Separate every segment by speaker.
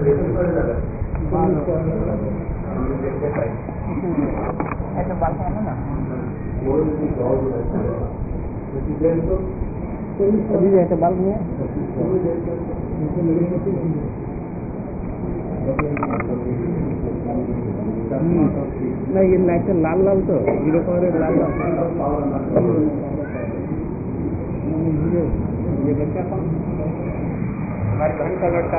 Speaker 1: ऐसे बाल का ना अभी ऐसे बाल में नहीं, ये नेचर लाल लाल तो हीरो कलर लाल लाल ये बच्चा कौन? हमारे बहन का लड़का।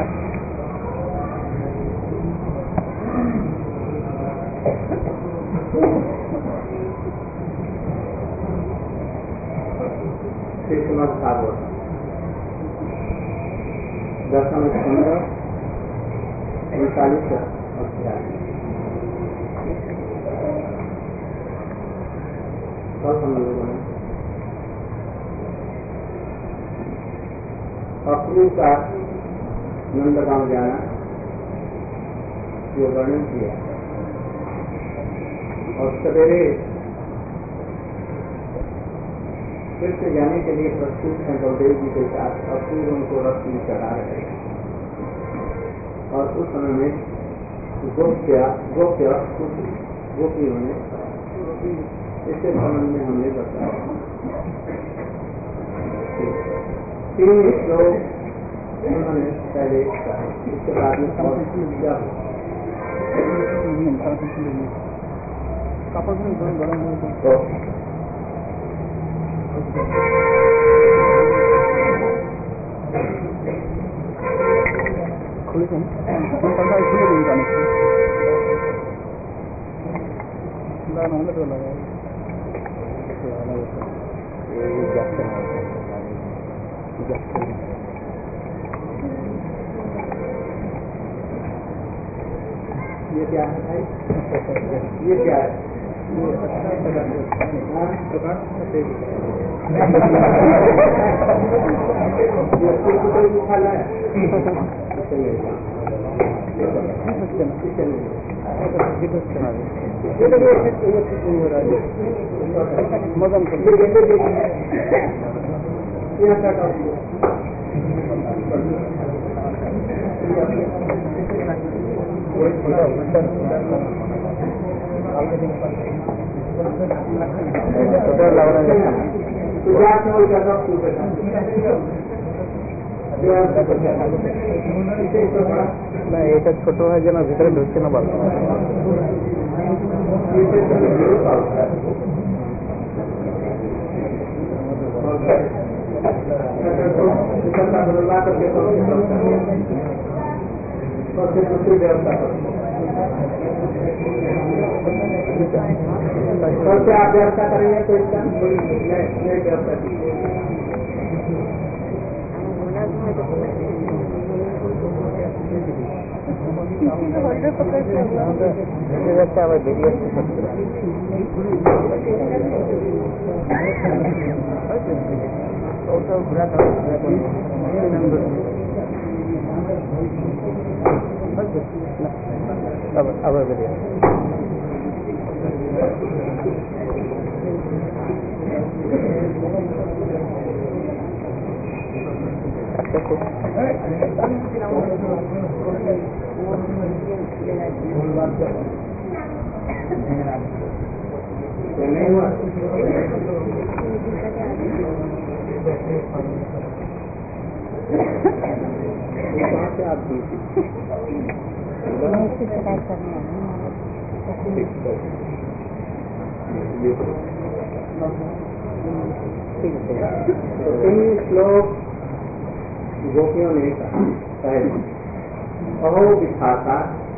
Speaker 2: श्रीमद भागवत दशम स्कंध 39 अध्याय। और हम लोगों ने अक्रूर का नंदगांव जाना जो वर्णन किया और सवेरे फिर से जाने के लिए प्रस्तुत हैं बलदेव जी के साथ। अक्रूर उनको रथ में चढ़ा रहे हैं और उस समय में गोपियों ने इसके संबंध में हमने बताया। 3 श्लोक उन्होंने पहले कहा, इसके बाद में क्या
Speaker 1: खुले
Speaker 2: ये क्या है भाई? ये क्या है?
Speaker 1: এটা ছোট হয় যেন ভিতরে ঢুকছে না বল।
Speaker 2: क्या आप व्यवस्था करेंगे तो इसका नई व्यवस्था की
Speaker 1: अब
Speaker 2: नहीं हुआ से आप श्लोक गोपियों ने कहा अहो विधाता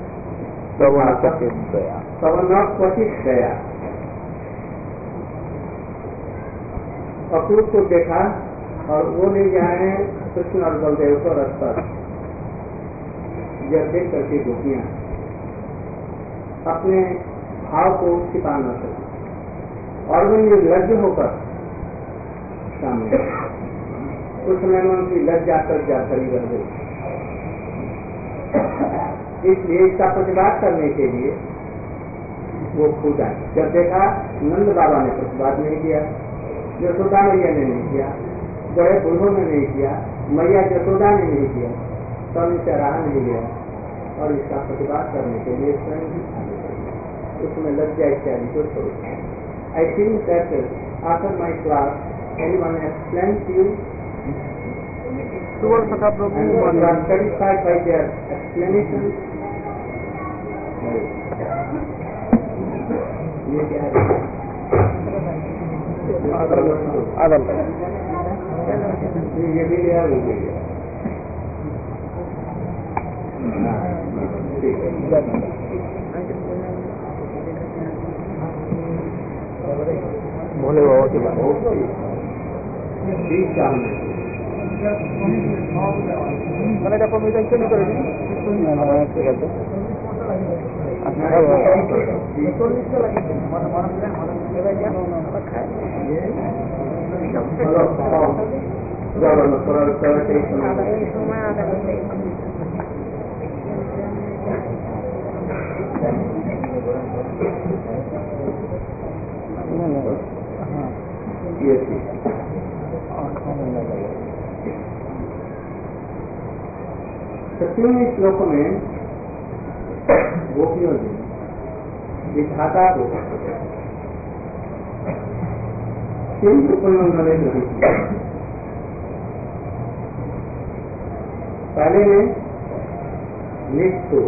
Speaker 2: क्वचित गया। अक्रूर को देखा और वो ले जाए कृष्ण और बलदेव को रथ पर। जब देख करके गोपियां अपने भाव को छिपा न सके और वो निर्लज्ज होकर सामने उस समय में उनकी लज्जा कर जाकरी रह गई। इसलिए इसका प्रतिवाद करने के लिए वो कूदा। जब देखा नंद बाबा ने प्रतिवाद नहीं किया, यशोदा मैया ने नहीं किया, बड़े बूढ़ों ने नहीं किया, मैया यशोदा ने नहीं किया, तब इसे रहा नहीं गया और इसका प्रतिवाद करने के लिए स्वयं ही आगे बढ़े, उसमें लज्जा इत्यादि को छोड़। I think that after my class anyone explain to you
Speaker 1: सुबह सका प्रभु
Speaker 2: and you are satisfied by their explanation. ये क्या है?
Speaker 1: आदल
Speaker 2: ये भी लिया, वो भी लिया। ठीक है।
Speaker 1: भोले बाबा की बात
Speaker 2: ठीक काम है।
Speaker 1: मैंने जब मैं इधर नहीं करेगी ठीक है
Speaker 2: सत्यों श्लोक में गोपियों ने विधाता को तीन उपलब्ध नहीं किया। पहले में निष्ठु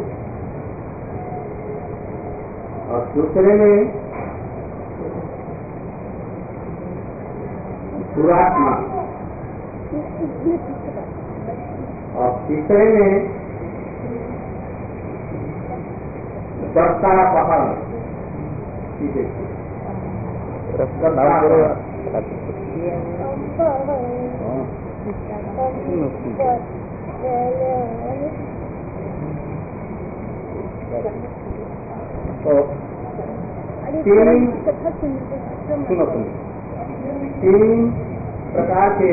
Speaker 2: और दूसरे में दुरात्मा और तीसरे में दस्ता पहाड़।
Speaker 1: रस्ता नाम
Speaker 2: तीन प्रकार के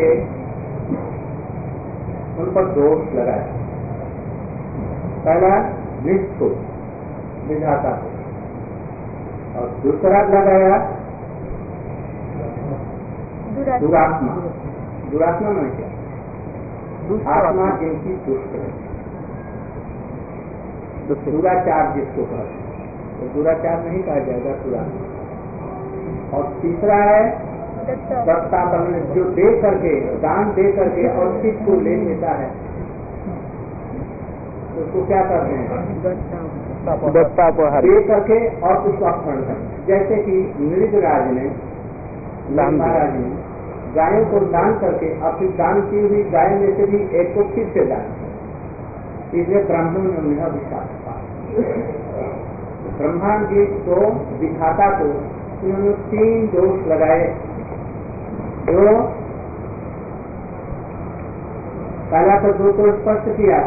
Speaker 2: उन पर दोष लगाया। पहला निष्ठु विधाता को, और दूसरा लगाया दुरात्मा। दुरात्मा में क्या? आत्मा जिनकी दुष्ट है, दुराचार जिसको कहते हैं, तो दुराचार नहीं कहा जाएगा दुरात्मा। और तीसरा है दत्ता, जो दे करके, दान दे करके और किस को ले लेता है उसको क्या करते हैं?
Speaker 1: दत्ता को
Speaker 2: दे करके और उसको अपहरण करते। जैसे कि नृगराज ने, महाराज ने गायों को दान करके और फिर दान की हुई गाय में से भी एक को फिर से दान किया, इसलिए ब्राह्मणों ने उन्हें अभिशाप दिया। ब्रह्मा जी को, विधाता को उन्होंने तीन दोष लगाए। जो पहला तो दो तो स्पष्ट किया,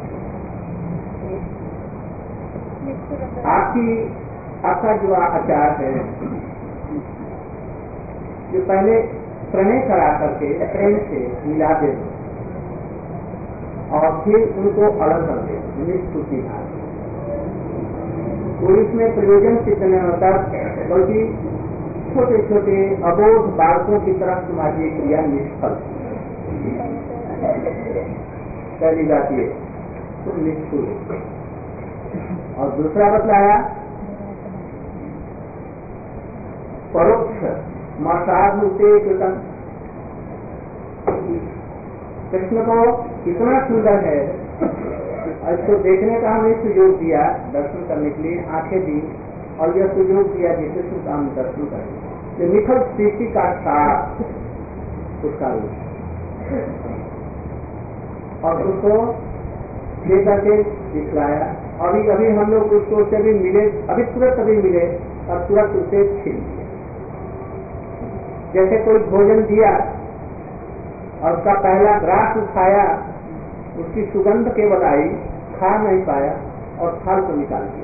Speaker 2: आपका जो आचार है, जो पहले प्रणय करा करके प्रेम से मिला दे और फिर उनको अलग कर दे, निष्ठुति है। और इसमें प्रयोजन सिद्ध नहीं होता, बल्कि छोटे छोटे अबोध बालकों की तरफ तुम्हारी क्रिया निष्फल पहली बात ये, तुम निष्ठुर। और दूसरा बतलाया परोक्ष मसाधुते कृतम। कृष्ण को इतना सुंदर है, इसको देखने का हमें सुयोग दिया, दर्शन करने के लिए आंखें दी, और यह सुयोग दिया जिससे सुनता हम दर्शन करें। ये निखल सृष्टि का सार उसका रूप, और उसको लेकर के दिखलाया। अभी अभी हम लोग उसको से भी मिले, अभी तुरंत अभी मिले और तुरंत उसे छीन लिया। जैसे कोई भोजन दिया और उसका पहला ग्रास उठाया, उसकी सुगंध केवल आई, खा नहीं पाया और थाल को निकाल दिया,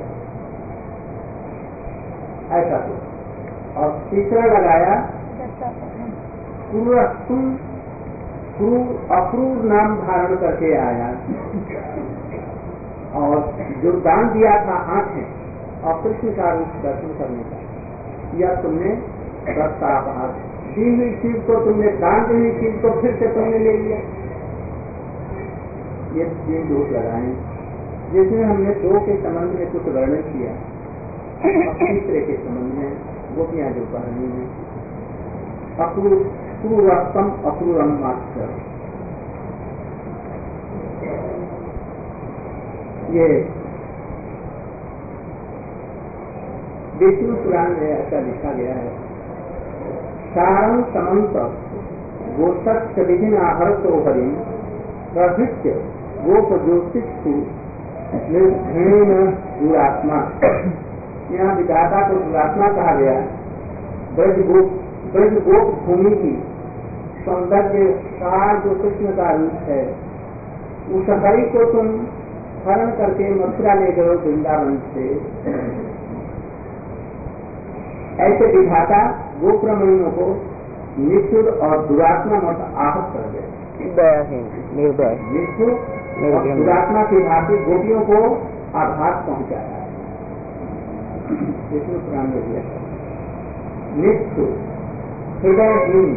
Speaker 2: ऐसा तो। और तीसरा लगाया अक्रूर नाम धारण करके आया, और जो दान दिया था आंखें और कृष्ण का रूप दर्शन करने का, यह तुमने प्रस्ताव दी हुई चीज को, तुमने दान दी हुई चीज को फिर से तुमने ले लिया। ये दोष लगाए। जिसमें हमने दो के संबंध में कुछ वर्णन किया, अब तीसरे के संबंध में गोपियां जो कह रही हैं, अक्रूरम अक्रूरम मात्र, ये विष्णु पुराण में ऐसा लिखा गया है। सारं समंत गोसत्य विधिन आहर्तो हरि प्रभृत्य गोपज्योतिषु निर्घृणेन दुरात्मा। यहाँ विधाता को दुरात्मा कहा गया। ब्रज गोप भूमि की सौंदर्य का जो कृष्ण का रूप है, उस हरि को तुम हरण करके मथुरा ले गए वृंदावन से। ऐसे विधाता गोप्रमणियों को निष्ठुर और दुरात्मा मत आहत कर गए। निष्ठुर और दुरात्मा की भांति गोपियों को आघात पहुंचाया। विष्णु पुराण में दिया निष्ठुर, हृदयहीन,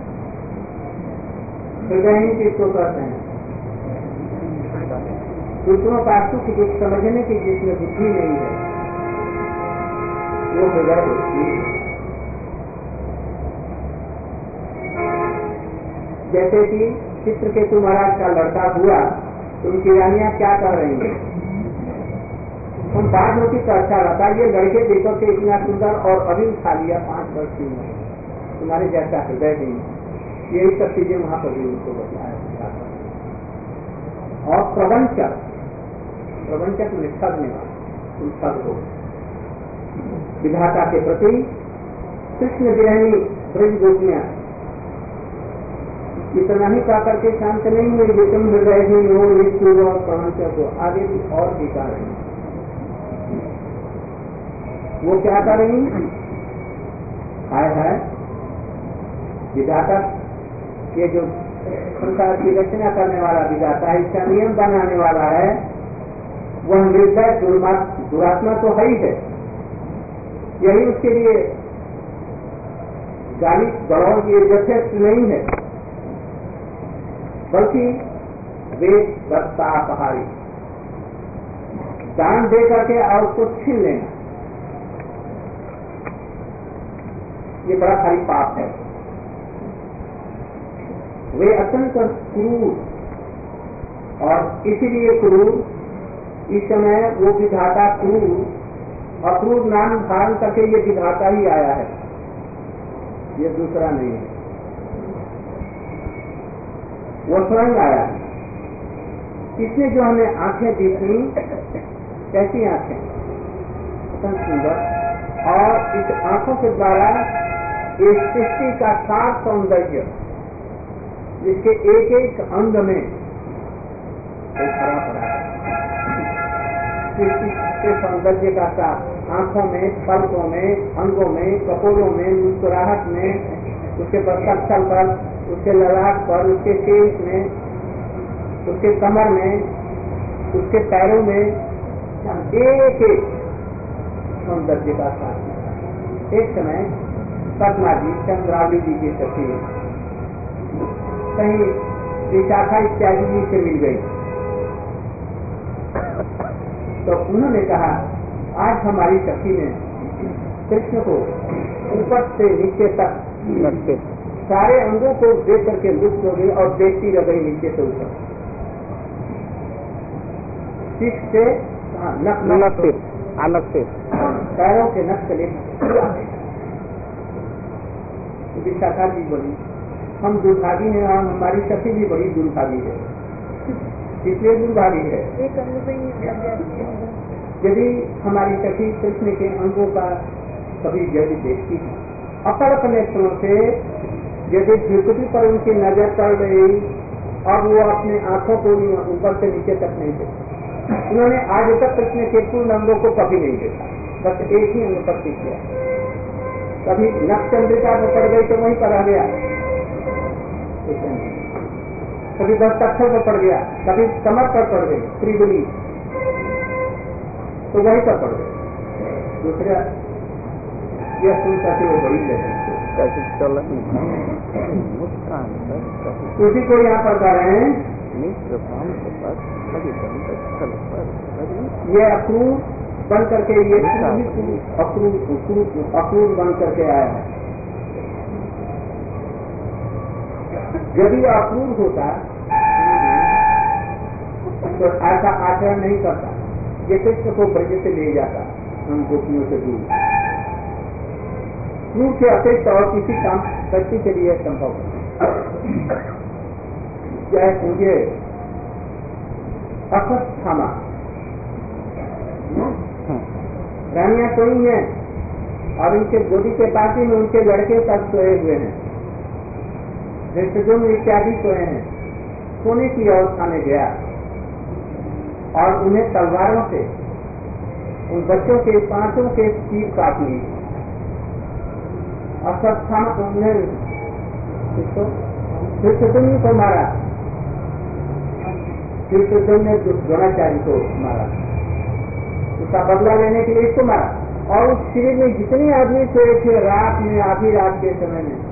Speaker 2: हृदयहीन किसको कहते हैं? दूसरों का सुख दुख समझने की जिसमें बुद्धि नहीं है, वो हृदय होती है। जैसे कि चित्रकेतु महाराज का लड़का हुआ, तो उनकी रानियां क्या कर रही हैं? हम बाद होती तो अच्छा रहता, ये लड़के देखो के इतना सुंदर और अभी उठा लिया 5 वर्ष की उम्र, तुम्हारे जैसा हृदय नहीं। यही सब चीजें वहां पर भी उनको बताया। और प्रवंचक में ठगने वाला, उन ठग हो विधाता के प्रति कृष्ण विरहणी ब्रज गोपियां इतना ही पा करके शांत नहीं हुई, विषम हृदय ही हो निष्ठुर और प्रवंचक हो, आगे भी और दिखा रही। वो क्या कर रही? है विधाता ये जो संसार की रचना करने वाला विधाता है, इसका नियम बनाने वाला है, वह निर्दय दुरात्मा तो है ही है। यही उसके लिए गाली गलौज ये यथेष्ट नहीं है, बल्कि वे दत्ता पहाड़ी दान दे करके और उसको छीन लेना, ये बड़ा भारी पाप है। वे अत्यंत क्रूर, और इसीलिए क्रूर इस समय वो विधाता क्रूर अक्रूर नाम धारण करके ये विधाता ही आया है, ये दूसरा नहीं है। वो स्वयं आया है। इसने जो हमें आंखें देखी, कैसी आंखें? अत्यंत सुंदर, और इस आंखों के द्वारा इस सृष्टि का सार सौंदर्य, जिसके एक एक अंग में भरा पड़ा है, सृष्टि के सौंदर्य का सार आंखों में, पलकों में, अंगों में, कपोलों में, मुस्कुराहट में, उसके बस्तल पर, उसके ललाट पर, उसके केश में, उसके कमर में, उसके पैरों में, एक एक सौंदर्य का साथ। एक समय पद्मा जी चंद्रावली जी की सखी कहीं विशाखा इत्यादि जी से मिल गई, तो उन्होंने कहा आज हमारी सखी ने कृष्ण को ऊपर से नीचे तक सारे अंगों को देख करके लुप्त हो गई और देखती रह गई नीचे से ऊपर, सिख से नख से पैरों के नख से लेकर। विशाखा जी बोली हम दुर्भागी हैं और हमारी सखी भी बड़ी दुर्भागी है। इसलिए दुर्भागी है यदि हमारी सखी कृष्ण के अंगों का कभी यदि देखती है, अपलक नेत्रों से यदि भ्रुकुटी पर उनकी नजर पड़ गई और वो अपने आंखों को ऊपर से नीचे तक नहीं देखा। उन्होंने आज तक कृष्ण के पूर्ण अंगों को कभी नहीं देखा, बस एक ही अंग पर सीख गया। कभी नख चंद्रिका में पड़ गई तो वहीं पर आ गया, कभी दस्तक्षर में पड़ गया, कभी कमर पर पड़ गई त्रिबुली तो वहीं पर पड़ गई। दूसरा यह सुन करके वो बड़ी लगी उसी को यहाँ पर कह रहे हैं ये अक्रूर बन करके ये अक्रूर बन करके आया है। यदि अक्रूर होता तो ऐसा आचरण नहीं करता, ये कृष्ण को ब्रज से ले जाता हम गोपियों से दूर। क्रूर के अतिरिक्त और किसी काम व्यक्ति के लिए संभव चाहे मुझे अश्वत्थामा रानियां सोई हैं और इनके गोदी के पास में उनके लड़के सब सोए हुए हैं, धृष्टद्युम्न इत्यादि सोए हैं। सोने की अवस्था में गया और उन्हें तलवारों से उन बच्चों के पांचों के तीर काट ली। अश्वत्थामा उन्हें धृष्टद्युम्न को मारा, धृष्टद्युम्न ने द्रोणाचार्य को मारा, उसका बदला लेने के लिए इसको मारा। और उस शिविर में जितने आदमी सोए थे रात में, आधी रात के समय में,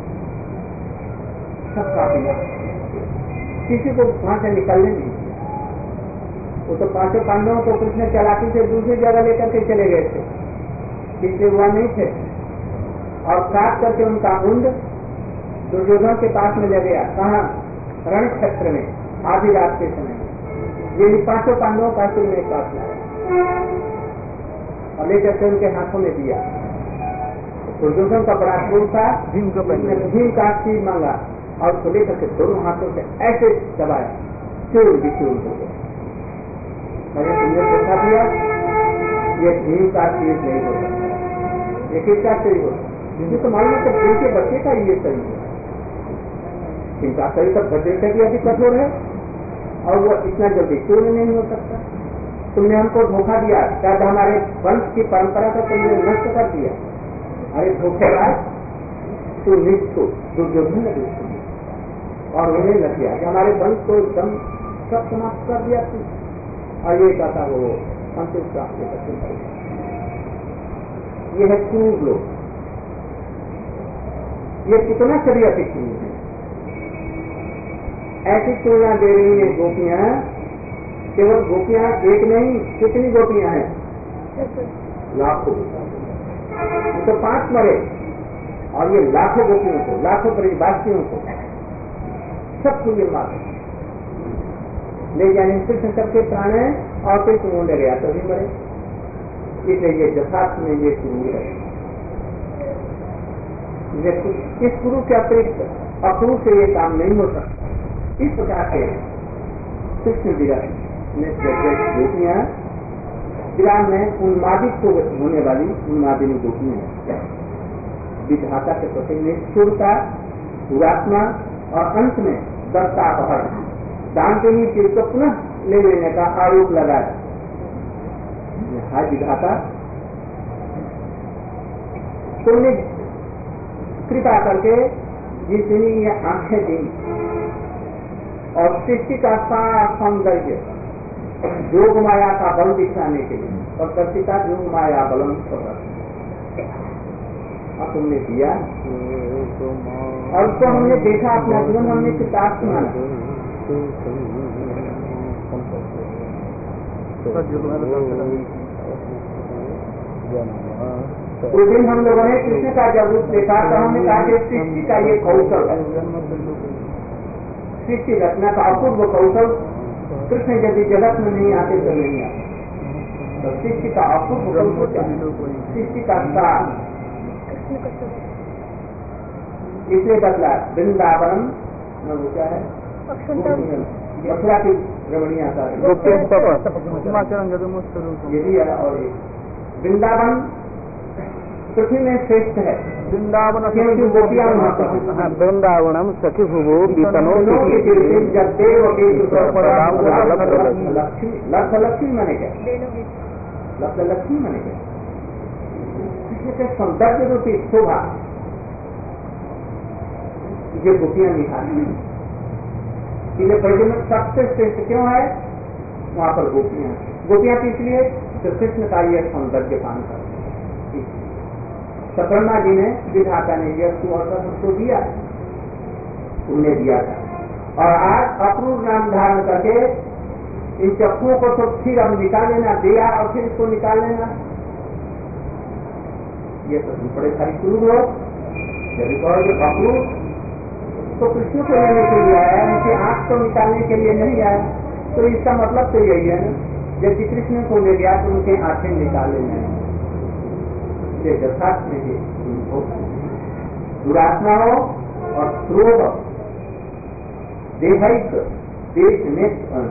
Speaker 2: सब काफी किसी को वहां से निकलने नहीं। वो तो पांचों पांडवों को कृष्ण चालाकी से दूसरी जगह लेकर के चले गए थे, इसलिए वह नहीं थे। और काट करके उनका मुंड दुर्योधन के पास में ले गया। कहा? रण क्षेत्र में, आधी रात के समय। ये पांचों पांडवों का सिर में काट लाया और लेकर के उनके हाथों में दिया। दुर्योधन का बड़ा क्रोध था, भीम का सिर मांगा और उसको लेकर के दोनों हाथों से ऐसे दबाया, चूर बिचूर हो गया। तुमने देखा दिया, ये भीम का सिर नहीं हो सकता, ये किसका शरीर होता? ये तो मालूम है कि भीम के बच्चे का ये शरीर है, इनका शरीर तो बच्चे से भी अधिक कठोर है और वो इतना जल्दी क्यों नहीं हो सकता? तुमने हमको धोखा दिया, शायद हमारे वंश की परंपरा को तुमने नष्ट कर दिया। अरे धोखेबाज, तू निष्ठुर दुर्योधन ने और उन्हें लग गया कि हमारे वंश को एकदम सब समाप्त कर दिया तू। और ये कहता वो अंतिम प्राप्त करते। ये है क्रूर लोग, ये कितना शरीर अतिक्रूर है। ऐसी तुलना दे रही है गोपियां, केवल गोपियां एक नहीं, कितनी गोपियां हैं? लाखों। तो 5 मरे और ये लाखों गोपियों को, लाखों ब्रजवासियों को सबको ये मार ले जाने कृष्ण सबके प्राण है और फिर तुम ले गया तभी मरे। इसलिए ये यथार्थ में ये क्रूर है। इस गुरु के अतिरिक्त अक्रूर से ये काम नहीं हो सकता। इस प्रकार के कृष्ण विरह में गोपियां विराम में उन्मादित को होने वाली उन्मादिनी गोपियां विधाता के प्रति निष्ठुरता, दुरात्मा और अंत में दत्तापहरण, दान देनी चीज को पुनः ले लेने का आरोप लगाया। हाय विधाता, तुमने कृपा करके जितनी ये आंखें दी और सृष्टि का सारा सौंदर्य योग माया का बल दिखाने के लिए, और कर्तिका योग माया बलम अब तुमने दिया और उसको हमने देखा, अपना जीवन हमने किताब सुनाना। उस दिन हम लोगों ने कृष्ण का जब रूप देखा तो हमने कहा कि सृष्टि का ये कौशल है, सृष्टि रचना का अपूर्व कौशल कृष्ण यदि जगत में नहीं आते तो नहीं आते। तो सृष्टि का अपूर्व कौशल, सृष्टि का सार, इसलिए बदला वृंदावन वो क्या है, मथुरा की रमणीय यदि है। और वृंदावन पृथ्वी में श्रेष्ठ है, वृंदावन क्योंकि गोपियां वहाँ पर
Speaker 1: वृंदावनम सखी भुवो बीतनो
Speaker 2: लक्ष्मी माने क्या, लक्ष्मी माने क्या, कृष्ण सौंदर्य रूपी शोभा ये गोपियां निकालती हैं। इसलिए ब्रज में सबसे श्रेष्ठ क्यों है? वहाँ पर गोपियां, गोपियां इसलिए तो कृष्ण का यह सौंदर्य पान करते। ब्रह्मा जी ने विधाता ने यह अवसर हमको दिया, उन्हें दिया था और आज अक्रूर नाम धारण करके इन चप्पुओं को तो फिर अब निकाल लेना, दिया और फिर इसको निकाल लेना, ये तो बड़े सारी क्रूर हो। यदि कहो कि अक्रूर तो कृष्ण को लेने के लिए आया, उनकी आंख को निकालने के लिए नहीं आया, तो इसका मतलब तो यही है ना, यदि कृष्ण को ले गया तो उनके आंखें निकाल लेना है। ये यथार्थ नहीं, दुरात्मा हो और क्रोध देहिक देश में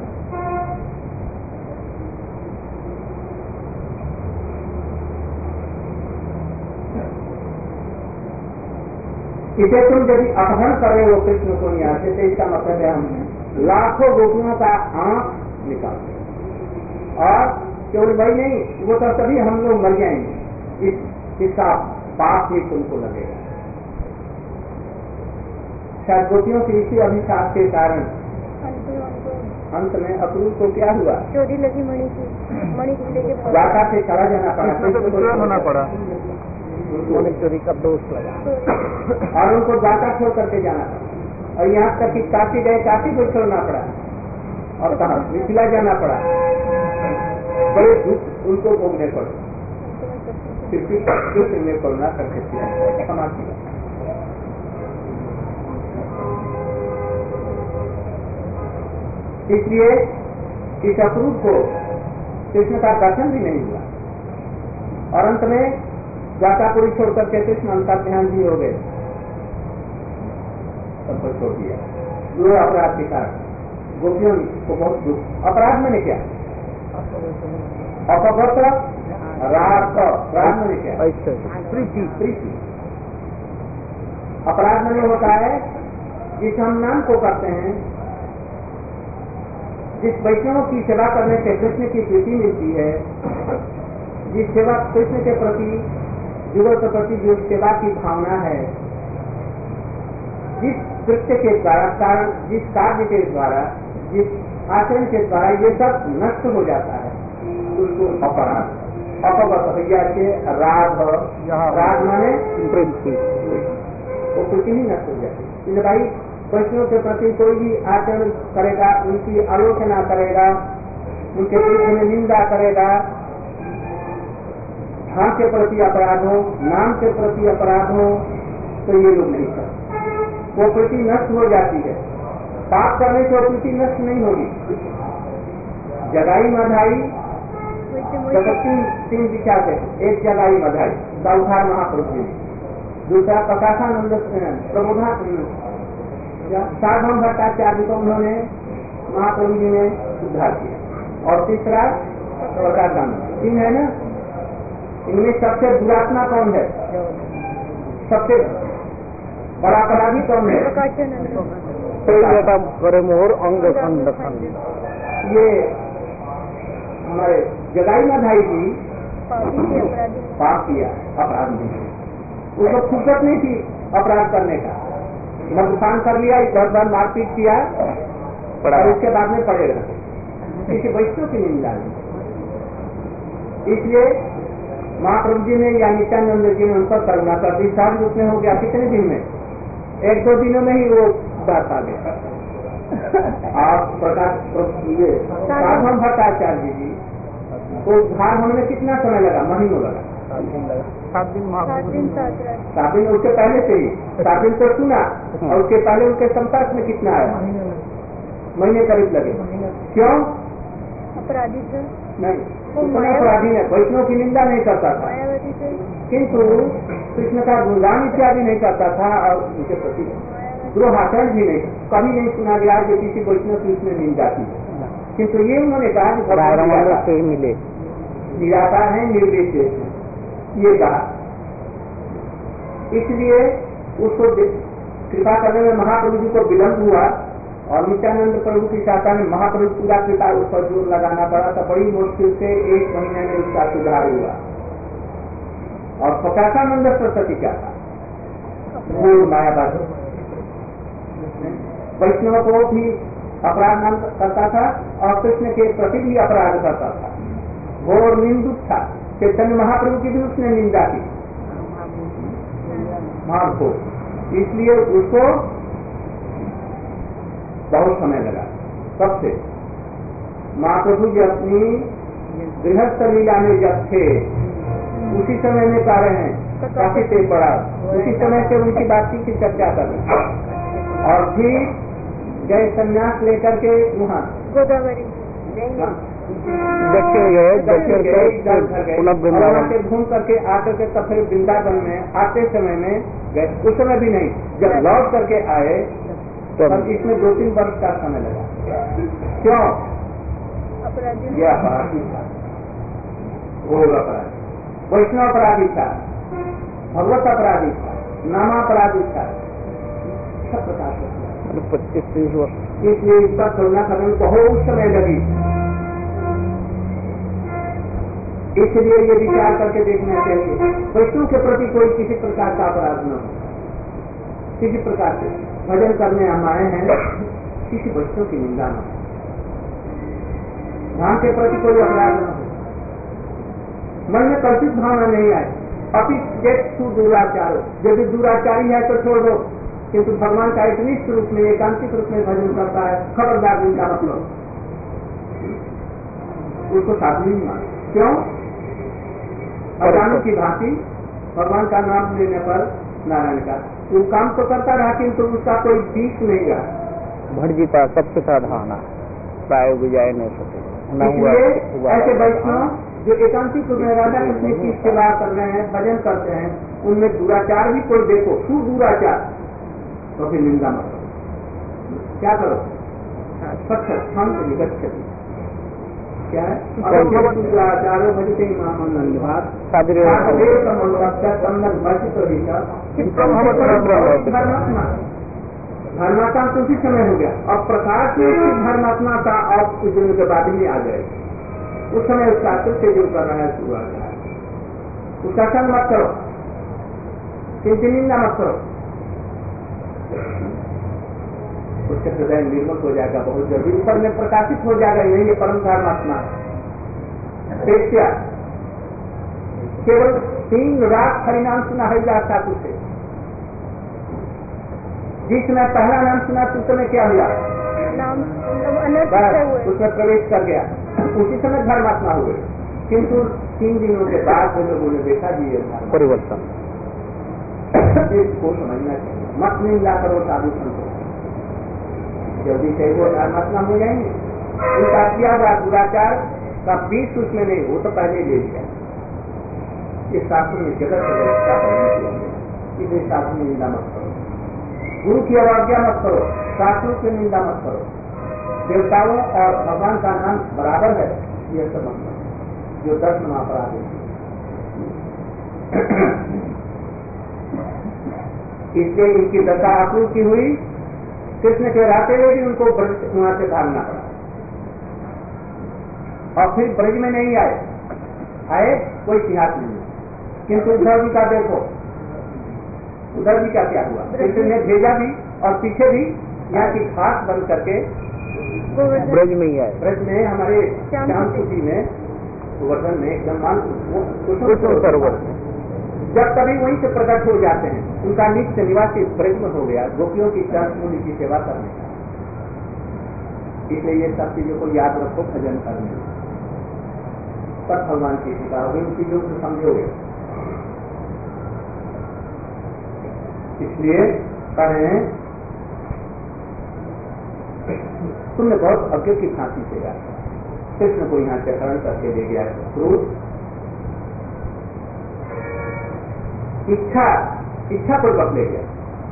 Speaker 2: इसे तुम यदि अपहरण कर रहे हो कृष्ण को यहाँ से, तो इसका मतलब है हम लाखों गोपियों का आंख निकाल दें। और केवल वही नहीं, वो तो सभी हम लोग मर जाएंगे, इसका पाप भी तुमको लगेगा। शायद गोपियों के इसी अभिशाप के कारण अंत में अक्रूर को क्या हुआ,
Speaker 3: चोरी लगी मणि की लेके
Speaker 2: द्वारका से चला जाना पड़ा,
Speaker 1: होना पड़ा, चोरी का दोष लगा
Speaker 2: और उनको द्वारका छोड़ करके जाना पड़ा। और यहाँ तक कि काशी गए, काशी को छोड़ना पड़ा, और कहा मिथिला जाना पड़ा, बड़े दुख उनको भोगने पड़े, फिर भी दुख में करुणा करके क्षमा किया। इसलिए इस अक्रूर को कृष्ण का दर्शन भी नहीं हुआ, और अंत में द्वारकापुरी छोड़ करके कृष्ण अंतर ध्यान भी हो गए, सबको छोड़ दिया। वो अपराध के कारण गोपियों को बहुत दुख। अपराध मैंने क्या, अपगत राग मैंने क्या, प्रीति। अपराध मैंने होता है जिस हम नाम को करते हैं, जिस वैष्णव की सेवा करने से कृष्ण की प्रीति मिलती है, जिस सेवा कृष्ण के प्रति युगल के प्रति जो सेवा की भावना है, जिस कृत्य के द्वारा, जिस कार्य के द्वारा, जिस आचरण के द्वारा ये सब नष्ट हो जाता है, उसको अपराध, अपगत भैया के राग माने वो प्रीति ही नष्ट हो जाती है। इसलिए भाई वैष्णव के प्रति कोई भी आचरण करेगा, उनकी आलोचना करेगा, उनके विरुद्ध में निंदा करेगा, हाँ के प्रति अपराध हो, नाम के प्रति अपराध हो, तो ये लोग नहीं करते, वो प्रीति नष्ट हो जाती है। पाप करने से वो प्रीति नष्ट नहीं होगी। जगाई मधाई जगत तीन विचार है, एक जगाई मधाई का उद्धार महाप्रभु जी ने, दूसरा प्रकाशानंद प्रबोधा साधन भट्टाचार्य को उन्होंने महाप्रभु जी ने उद्धार किया, और तीसरा प्रकाशानंद। तीन है ना, इनमें सबसे दुरात्मा कौन है, सबसे बड़ा अपराधी कौन है,
Speaker 1: करे मोर अंग खंड खंड।
Speaker 2: ये हमारे जगाई माधाई जी पाप किया, अपराध नहीं, उसको फुर्सत नहीं थी अपराध करने का, मद्यपान कर लिया, इधर उधर मारपीट किया, और उसके बाद में पड़े रहे, किसी वैष्णव की निंदा नहीं। इसलिए महाप्रभु जी ने या नित्यानंद जी ने उन पर करुणा कर दी। साल रूप में हो गया, कितने दिन में, 1-2 दिनों में ही वो बात आ गया। आप प्रकाश ये साधन भट्टाचार्य जी को उद्धार होने में कितना समय लगा, महीनों लगा,
Speaker 1: 7 दिन।
Speaker 2: 7 दिन उसके पहले से ही 7 दिन तो सुना, और उसके पहले उनके संपर्क में कितना आया, महीने करीब लगे। क्यों?
Speaker 3: अपराधी थे
Speaker 2: नहीं, उतना अपराधी है, वैष्णव की निंदा नहीं करता था, किंतु कृष्ण का गुणगान इत्यादि नहीं करता था, और उनके प्रति द्रोहाचरण भी नहीं, कभी नहीं सुना गया कि किसी वैष्णव की उसने निंदा की। किंतु ये उन्होंने कहा कि
Speaker 1: मिले
Speaker 2: निराकार है, निर्विशेष, ये कहा। इसलिए उसको कृपा करने में महाप्रभु जी को विलम्ब हुआ, और नित्यानंद प्रभु की शाखा में महाप्रभु पूरा कृपा उस पर जोर लगाना पड़ा, तो बड़ी मुश्किल से 1 महीने में उसका सुधार हुआ। और प्रकाशानंद सरस्वती क्या था, वो मायावादी, वैष्णव को भी अपराध मान करता था, और कृष्ण के प्रति भी अपराध करता था, घोर निंदुक था। चैतन्य महाप्रभु की भी उसने निंदा की, महाप्रभु, इसलिए उसको बहुत समय लगा। सबसे महाप्रभु जी अपनी गृहस्थ लीला में जब थे उसी समय में कह रहे हैं काफी तेज पड़ा, उसी समय से उनकी बातचीत की चर्चा कर रहे हैं। और फिर गए संन्यास लेकर के वहाँ
Speaker 3: गोदावरी
Speaker 1: दक्षिण गए पुनः वृंदावन
Speaker 2: से घूम करके आकर के तब फिर वृंदावन में आते समय में गए। उस समय भी नहीं, जब लौट करके आए तब इसमें 2-3 वर्ष का समय लगा। क्यों?
Speaker 3: अपराधी
Speaker 2: यह अपराधी था, घोर अपराधी, वैष्णव अपराधी था, भगवत अपराधी था, नामा अपराधी था, सब प्रकार से
Speaker 1: 25-30 वर्ष।
Speaker 2: इसलिए इसका तुलना करने में बहुत समय लगी। इसलिए ये विचार करके देखना चाहिए वैष्णव के प्रति कोई किसी प्रकार का अपराध न हो। किसी प्रकार से भजन करने हम आए हैं, किसी वैष्णव की निंदा न हो, धाम के प्रति कोई अपराध न हो, मन में कल्पित भावना नहीं आए। अति दुराचार, यदि दुराचारी है तो छोड़ दो, किंतु भगवान का एक निष्ठ रूप में एकांतिक रूप में भजन करता है, खबरदार उनका मतलब उसको साधु नहीं मानो। क्यों? अजानु की भांति भगवान का नाम लेने पर नारायण का वो काम तो करता रहा, किंतु उसका कोई बीच नहीं रहा।
Speaker 1: भट जीता सबसे साधारणा प्राय विजय नहीं सके।
Speaker 2: ऐसे वैष्णव जो एकांतिक रूप में राधा कृष्ण की सेवा कर रहे हैं, भजन करते हैं, उनमें दुराचार भी कोई देखो, सुदुराचार, तो फिर निंदा मत करो। क्या करो? सत्य शांत निगच्छति। क्या है? दुराचारो भजते महामंडलभाग धर्मात्मा तो उसी समय हो गया। अब प्रकाश में धर्मात्मा का अब कुछ दिनों के बाद ही आ जाए, उस समय उसका कृत्य जो कर रहा है दुराचार, उसका संग मत करो, किंतु निंदा मत करो, उसके हृदय निर्मल हो जाएगा बहुत जल्दी, ऊपर में प्रकाशित हो जाएगा। यही परम धर्मात्मा केवल 3 रात हरिनाम सुना है जाता तुझसे, जिसमें पहला नाम सुना तो उसमें क्या हुआ? उसमें प्रवेश कर गया, उसी समय धर्मात्मा हुए। किंतु 3 दिनों के बाद लोगों ने देखा जी ये
Speaker 1: परिवर्तन।
Speaker 2: इसको समझना चाहिए, मत निंदा करो साधु संतों, जल्दी से वो धर्मात्मा हो जाएंगे। उनका किया हुआ दुराचार का बीच उसमें नहीं, वो तो पहले ले लिया। इस शास्त्र में जगत इसलिए शास्त्र में निंदा मत करो, गुरु की अवज्ञा मत करो, शास्त्रों की निंदा मत करो, देवताओं और भगवान का नाम बराबर है, यह सब मत करो जो 10 महापराध है। इसलिए इनकी दशा आकुल की हुई, कृष्ण के रहते हुए भी उनको वहां से भागना पड़ा। और फिर ब्रज में नहीं आए कोई इतिहास नहीं। किंतु उद्धव जी का देखो, उद्धव जी का क्या हुआ? कृष्ण ने भेजा भी और पीछे भी यहाँ की खास बंद करके
Speaker 1: ब्रज में ही आए।
Speaker 2: ब्रज में हमारे श्याम सूची में गोवर्धन में एकदम
Speaker 1: सरोवर
Speaker 2: जब कभी वहीं से प्रकट हो जाते हैं, उनका नित्य निवासी ब्रज में हो गया, गोपियों की मुनि की सेवा करने का। इसलिए ये सब चीजों को याद रखो भजन करने, तब भगवान की सेवा होगी, उन चीजों को समझोगे। इसलिए कह रहे हैं तुमने बहुत अज्ञ की फांसी सेवा, कृष्ण को यहाँ से हरण करके ले गया क्रूर इच्छा पूर्वक ले गया।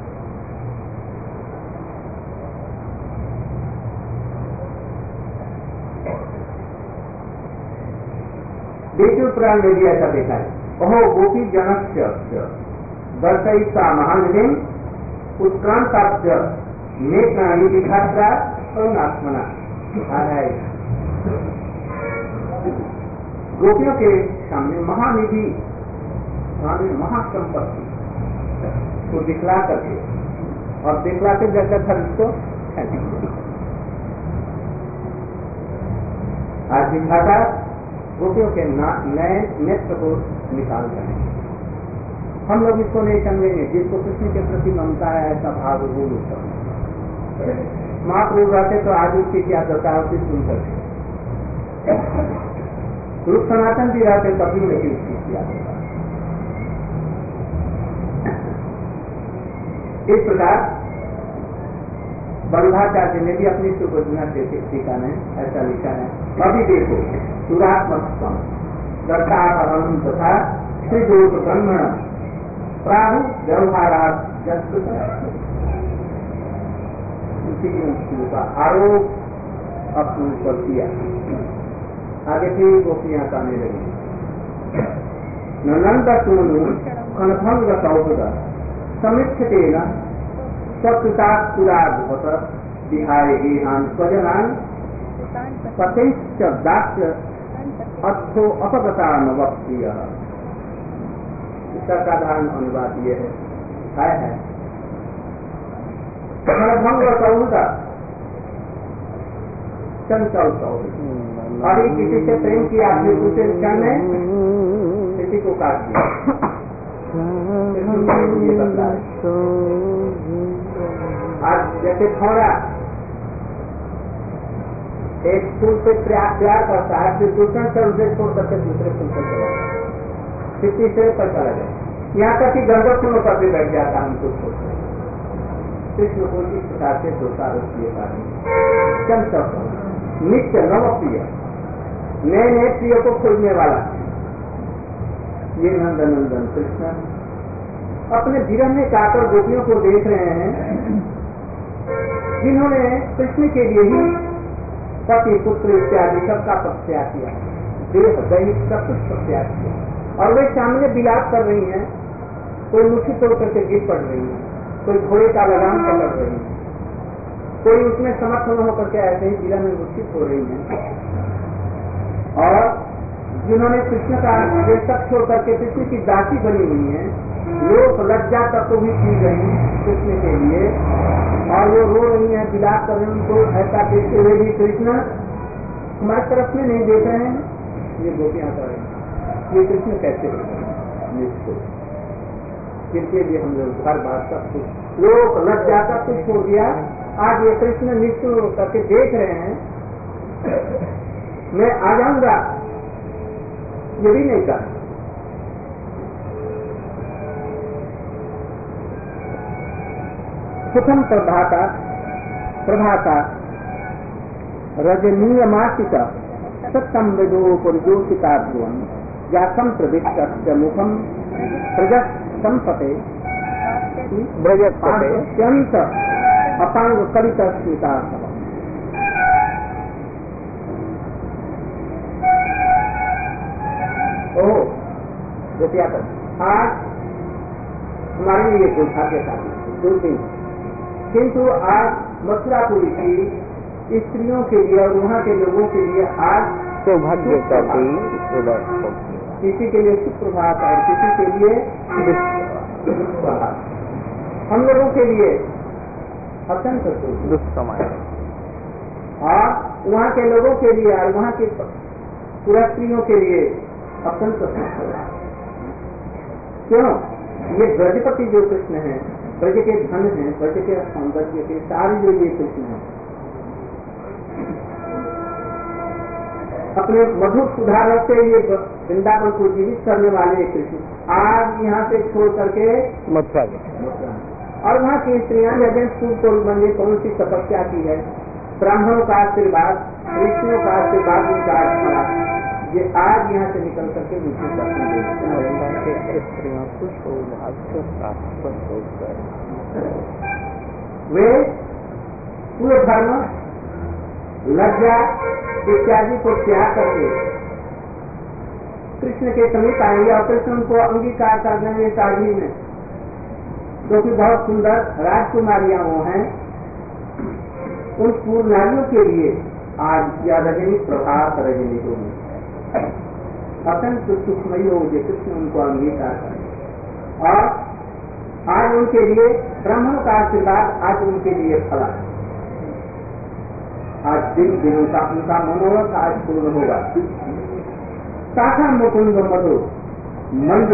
Speaker 2: विष्णु पुराण में भी ऐसा देखा है। कहो गोपी जनस्य दर्शयिता महानिधिम उत्क्रांतास्य नेत्राणि विघात्रा करुणात्मना। गोपियों के सामने महानिधि महासंपत्ति को दिखला करके और दिखलाते जैसा था इसको आज दिखाता गोपियों के नए नेत्र को निकाल रहे हैं। हम लोग इसको नहीं समझेंगे, जिसको कृष्ण के प्रति ममता है ऐसा भाव वो लोग महाप्रभु रहते तो आज उसकी क्या दशा होती सुन सकते। रूप सनातन जी रहते तभी नहीं उसकी क्या दशा। इस प्रकार बल्लाचार्य ने भी अपनी सुबोधना टीका में ऐसा लिखा है। अभी देखो सुरात्मक दत्ताहरण तथा श्री दोष ब्रह्मण प्राहु व्यवहारात का आरोप अपने ऊपर किया। आगे फिर गोपियां कहने लगी नंद सोनू कनभंग सौदा समीक्षते न सकृतात्पुराभवत विहाय गेहान स्वजनान पतेश्च दास्य अर्थो अपगता नवप्रिय। इसका साधारण अनुवाद ये है कनभंग सौदा चंचल सौदा। अभी किसी से प्रेम किया आपने दूसरे क्षण में किसी को काट दिया। आज जैसे थोड़ा एक फूल से प्यार करता है फिर दूसरे से उसे छोड़ करके दूसरे फूल पर चला जाए, फिर तीसरे पर चला जाए, यहाँ तक कि गंगा फूलों पर भी बैठ जाता है हमको छोड़कर। कृष्ण को इस प्रकार से दोषारोप किए चंचल नित्य नवप्रिय नए नए प्रिय को खोजने वाला ये नंदनंदन कृष्ण अपने धीरज में काकर गोपियों को देख रहे हैं जिन्होंने कृष्ण के लिए ही पति पुत्र इत्यादि सबका प्रत्याग किया, देह दैनिक सब कुछ प्रत्याग किया, और वे सामने विलाप कर रही हैं। कोई मूर्छित होकर के गिर पड़ रही है, कोई घोड़े का लगाम पकड़ रही है, कोई उसमें समर्थ न होकर के ऐसे ही जिला में मूर्छित हो रही है। और जिन्होंने कृष्ण का सब छोड़ करके कृष्ण की दासी बनी हुई है, लोग लज्जा तक तो भी की गई कृष्ण के लिए, और वो रो रही है, विलाप कर रही उनको ऐसा देखते हुए भी कृष्ण हमारी तरफ में नहीं देख रहे हैं। ये गोपियां कर रही हैं, ये कृष्ण कैसे निश्चित जिनके लिए हम लोग हर बात सब कुछ लोग लज्जा तक कुछ छोड़ दिया। आज ये कृष्ण निश्चित करके देख रहे हैं, मैं आ जाऊंगा ये भी नहीं कर। सुखम प्रभाता रजनीयमासिका सत्यम विदो पुरुषिता जातम प्रविष्ट मुखम प्रजत संपते अत्यंत अपांग कलित स्मिता। ओह कृपया कर आज हमारे लिए दुर्भाग्यशाली दो दिन, किंतु आज मथुरापुरी की स्त्रियों के लिए और वहाँ के लोगों के लिए आज सौभाग्यशाली, किसी के लिए सुप्रभात और किसी के लिए दुष्प्रभात, हम लोगों के लिए अत्यंत दुष्समय, और वहाँ के लोगों के लिए और वहाँ के पुरस्त्रियों के लिए अत्यंत समस्या। क्यों? ये ब्रजपति जो कृष्ण है, ब्रज के धन है, ब्रज के सौंदर्य के सारे जो ये कृष्ण है, अपने मधुर सुधार से ये वृंदावन को जीवित करने वाले कृष्ण आज यहाँ से छोड़ करके मथुरा, और वहाँ की स्त्रियां जब सूर्य मंदिर कौन सी तपस्या की है, ब्राह्मणों का आशीर्वाद, ऋषियों का आशीर्वाद, उनका आशीर्वाद, ये आज यहाँ से निकल करके मुझे स्त्रियों को सौभाग्य प्राप्त होकर वे पूरे धर्म लज्जा इत्यादि को त्याग करके कृष्ण के समीप आएंगे, और कृष्ण उनको अंगीकार कर देंगे काजी में, क्योंकि बहुत सुंदर राजकुमारियां वो हैं। उन पूर्ण नारियों के लिए आज या रजनी प्रभात रजनी होगी, अत्यंत सुखमयी होगी, कृष्ण उनको अंगीकार करेंगे, और आज उनके लिए ब्राह्मण का आशीर्वाद, आज उनके लिए फला, आज दिनों का उनका मनोरथ आज पूर्ण होगा। साखा मुकुंद मधु मंद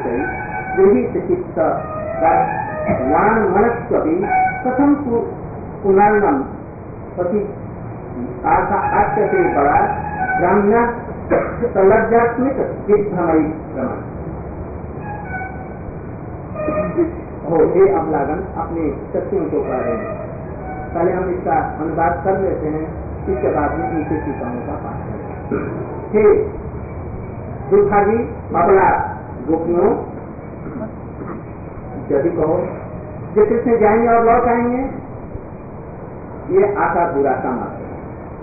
Speaker 2: चित्त वान मनस्वी कथम पुनर्नम पति आख्य से बड़ा ब्राह्मण तलज्जात्मिक चित्तमयी क्रमण हो हे अवलागन अपने शक्तियों को पा रहे हैं। पहले हम इसका अनुवाद कर लेते हैं, इसके बाद में नीचे टीकाओं का पाठ करेंगे। हे दुर्भागी अबला गोपियों, यदि कहो जो कृष्ण जाएंगे और लौट आएंगे, ये आशा बुरा का मात्र है।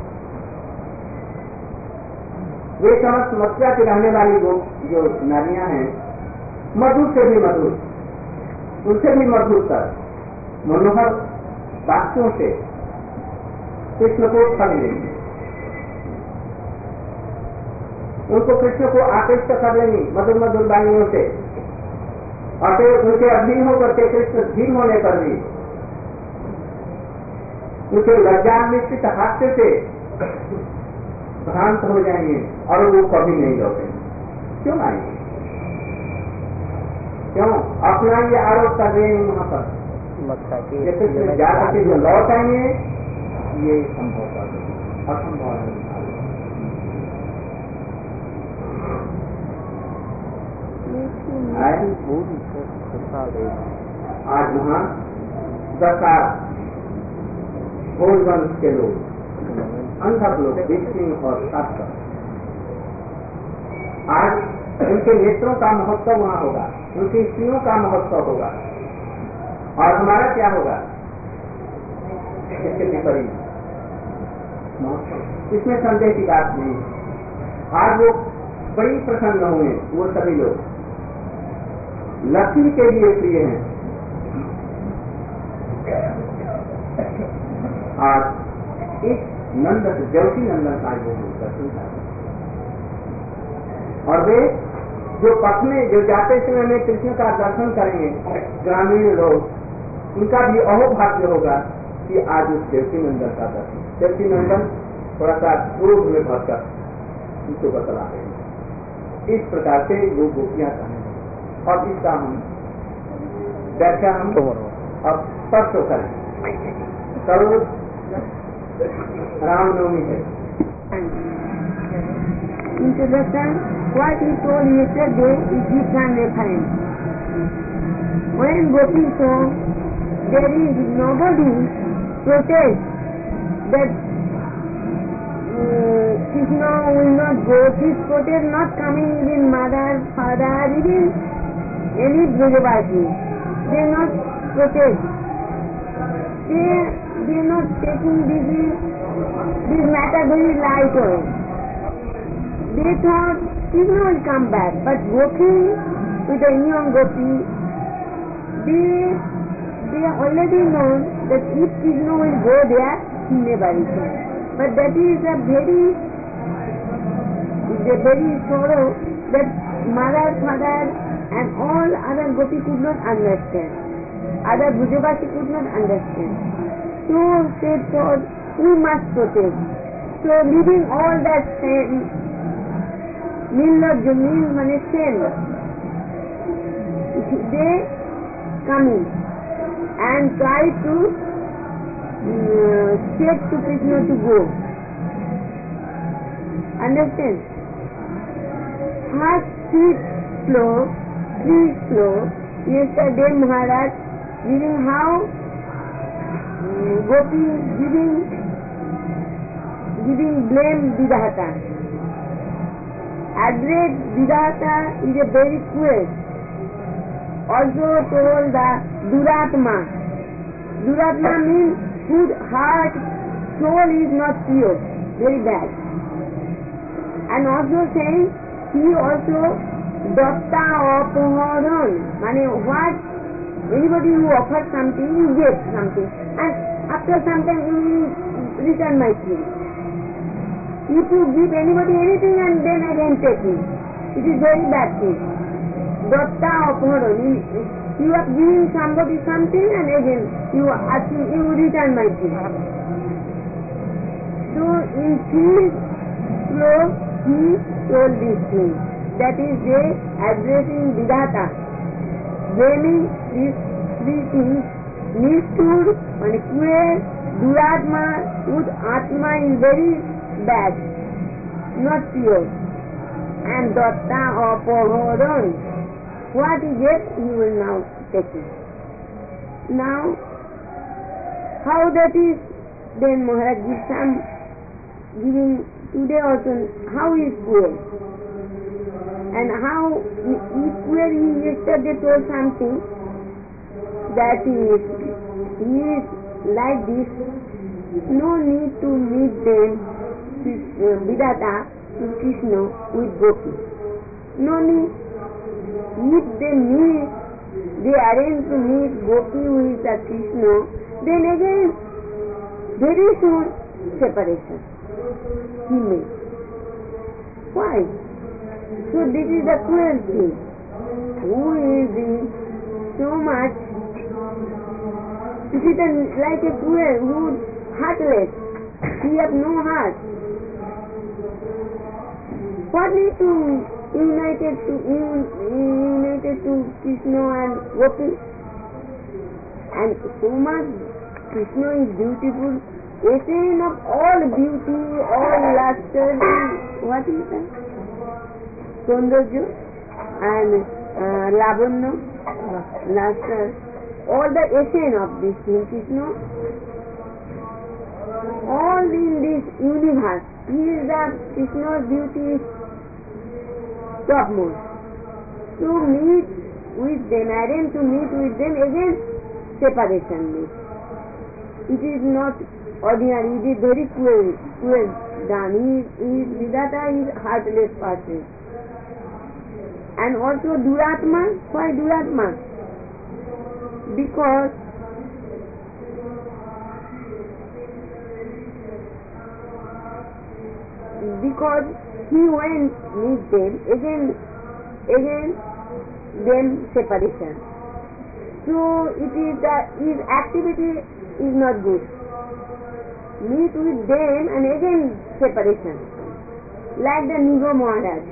Speaker 2: वे समस्त मथुरा के रहने वाली जो नारियां हैं, मधुर से भी मधुर, उनसे भी मधुर तक मनोहर वाक्यों से कृष्ण को ठग लेंगे, उनको कृष्ण को आकृष्ट कर लेंगी मधुर मधुर वाणियों से, और फिर उनके अधीन होकर के कृष्ण धीर होने पर भी उनके लज्जान्वित हास्य से भ्रांत हो जाएंगे और वो कभी नहीं लौटेंगे। क्यों आएंगे? क्यों? अपना ये आरोप कर रहे हैं वहां पर कृष्ण जा करके जो लौट आएंगे, ये संभव असंभव है। आज वहाँ 10,000 वंश के लोग, अंधक लोग, विष्णु और शास्त्र, आज उनके नेत्रों का महोत्सव वहाँ होगा, उनकी स्त्रियों का महोत्सव होगा, और हमारा क्या होगा? इसके विपरीत महोत्सव, इसमें संदेह की बात नहीं। आज वो बड़ी प्रसन्न हुए, वो सभी लोग लक्ष्मी के लिए प्रिय हैं। आज इस नंद देवकी नंदन का जो दर्शन था, और वे जो पथ में जो जाते समय में कृष्ण का दर्शन करेंगे ग्रामीण लोग, उनका भी अहोभाग्य होगा कि आज उस देवकी नंदन का दर्शन। देवकी नंदन थोड़ा सा क्रोध में भरकर उनको बतला रहे हैं। इस प्रकार से वो गोपियां कहें, और इसका हम व्याख्या हम अब परसों करें। कल रामनवमी है।
Speaker 3: Introduction. What he told yesterday is different reference. When Gopi saw there is nobody protest that Krishna will not go, his protest not coming in mother, father, even any Brajavasi. They not protest. They are not taking this matter very light way. They thought Krishna will come back, but Gopi with the young Gopi, they already know that if Krishna will go there, he never return. But that is a very sorrow that mother, father, and all other Gopi could not understand. Other Brajavasi could not understand. So they thought we must protect. So leaving all that sin, nirlajja means sin, they come in and try to say to Krishna to go. Understand? First three slow, yesterday Maharaj giving how Gopi giving blame Vidhata. Address Vidhata is a very cruel. Also told the Duratma. Duratma means whose heart, soul is not pure, very bad. And also saying he also Datta Apaharan, meaning what anybody who offers something, you get something, and after some time you will return my thing. If you give anybody anything and then again take it, it is very bad thing. Datta Apaharan, you are giving somebody something and again you are asking, you return my thing. So in his flow he told this thing. That is they addressing Vidhata, blaming these three things Nishtur, Queer, Duratma, Ud Atma is very bad, not pure. And Datta Apohoran, what he gets, he will now take it. Now, how that is, then Maharaj gives some, giving today also, how is Queer? And how, if Queer, he yesterday told something, that is like this, no need to meet them, Vidata, to Krishna with Gopi. No need. If they meet, they arrange to meet Gopi with Krishna, then again, very soon, separation. He made. Why? So this is the cruel thing. Who is the so much? It is like a cruel who heartless. He has no heart. What need to united to Krishna and Gopi? And so much Krishna is beautiful. Essence of all beauty, all luster, what is that? Saundarya and Lavanya, luster, all the essence of this thing, Krishna, all in this universe, he is the Krishna's beauty is topmost. To meet with them, arrange to meet with them, again separation means. It is not ordinary, it is very cruel done. Vidata is heartless person. And also Duratma. Why Duratma? Because he went meet them, again then separation. So it is that his activity is not good. Meet with them and again separation. Like the Nigo Maharaj.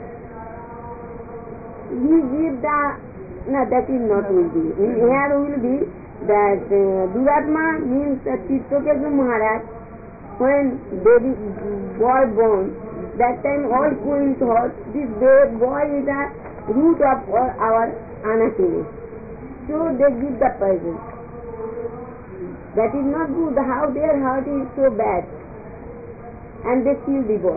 Speaker 3: He give the, no, that is not will be. Here will be that Duratma means Chittaketu Maharaj, when baby boy born, that time all queens thought this boy is the root of our anasini. So they give the poison. That is not good. How their heart is so bad. And they kill the boy.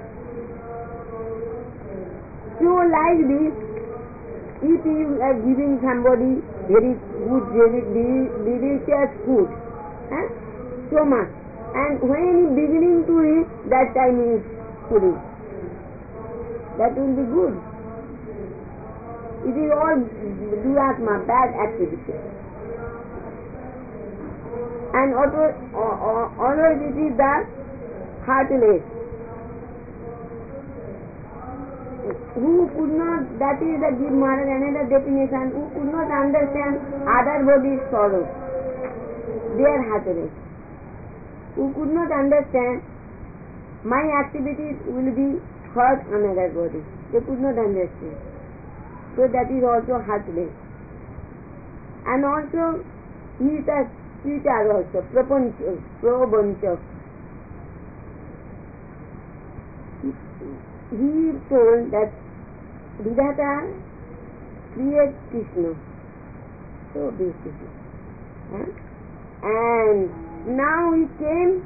Speaker 3: So like this, if you are giving somebody very good, very delicious food, so much, and when he beginning to eat, that time he is full. That will be good. It is all duratma, bad activity. And always it is the heartless. Who could not, that is the give Maharaj another definition, who could not understand other body's sorrow. They are heartless. Who could not understand my activities will be hurt another body. They could not understand. So that is also heartless. And also he is a teacher also, Prabhancha. He told that Vidata creates Krishna. So beautiful. And now he came,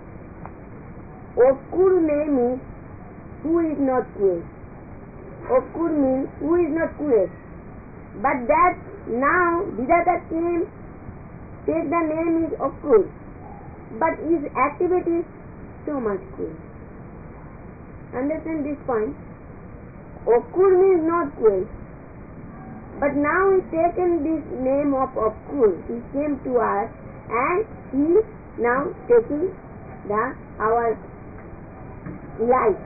Speaker 3: Okur name is who is not queer. Okur means who is not queer. But that now Vidata came, take the name is Okur. But his activity is so much queer. Understand this point? Okur means not queer. But now he taken this name of Okur. He came to us and he now taking our life.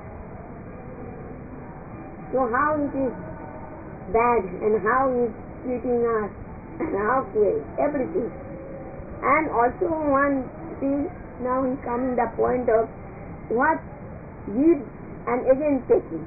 Speaker 3: So how it is bad and how he is treating us and how queer, everything. And also one thing, now he coming the point of what give and again taking.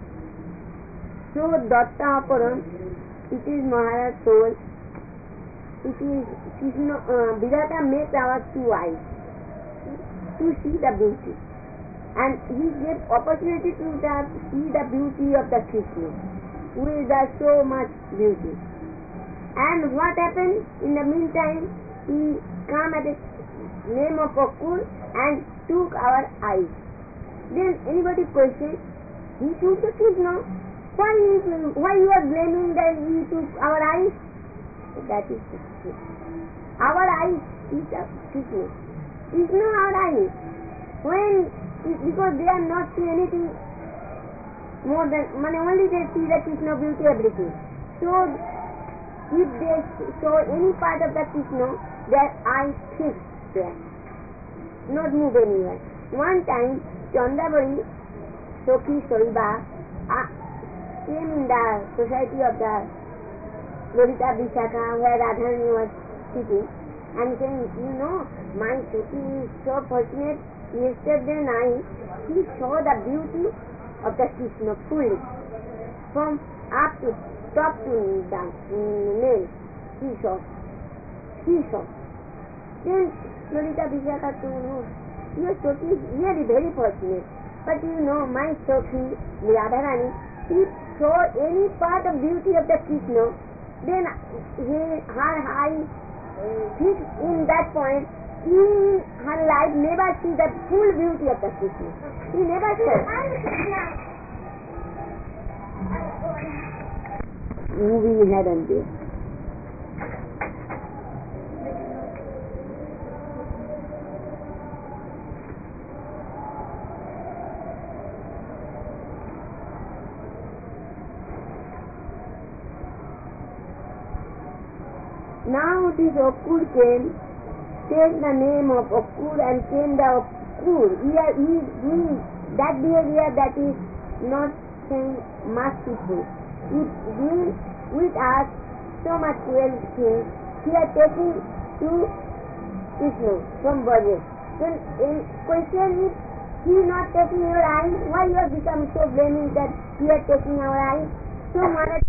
Speaker 3: So Datta Aparam, it is Maharaj told it is Krishna, Vidhata makes our two eyes to see the beauty, and he gave opportunity to see the beauty of the Krishna, who is so much beauty. And what happened in the meantime? He came at the name of Akur and took our eyes. Then anybody questioned, he took the Krishna. Why you are blaming that he took our eyes? That is the truth. Our eyes is the Krishna. Krishna our eyes. Because they are not see anything more than, only they see the Krishna beauty, everything. So if they saw any part of the Krishna, their eyes fixed there, not move anywhere. One time, Chandabari, Sokhi Soriba, came in the society of the Lolita Vishaka, where Radharani was sitting, and saying, my Sokhi is so fortunate. Yesterday night, he saw the beauty of the Krishna fully, from up to top to down, nail. He saw. Then Lolita Vishaka told him, your Sokhi is really very fortunate. But my Sokhi, Radharani, she saw any part of beauty of the Krishna, then her eye fixed in that point. In her life never see the full beauty of the Krishna. She never saw. Moving ahead and there. Now this Akur came, take the name of Akur and came the Akur. He is doing that behavior that is not saying merciful. He is doing with us so much cruel things. He is taking to Krishna from Braja. Then in question is, he is not taking your eyes. Why you have become so blaming that he is taking our eyes? So much.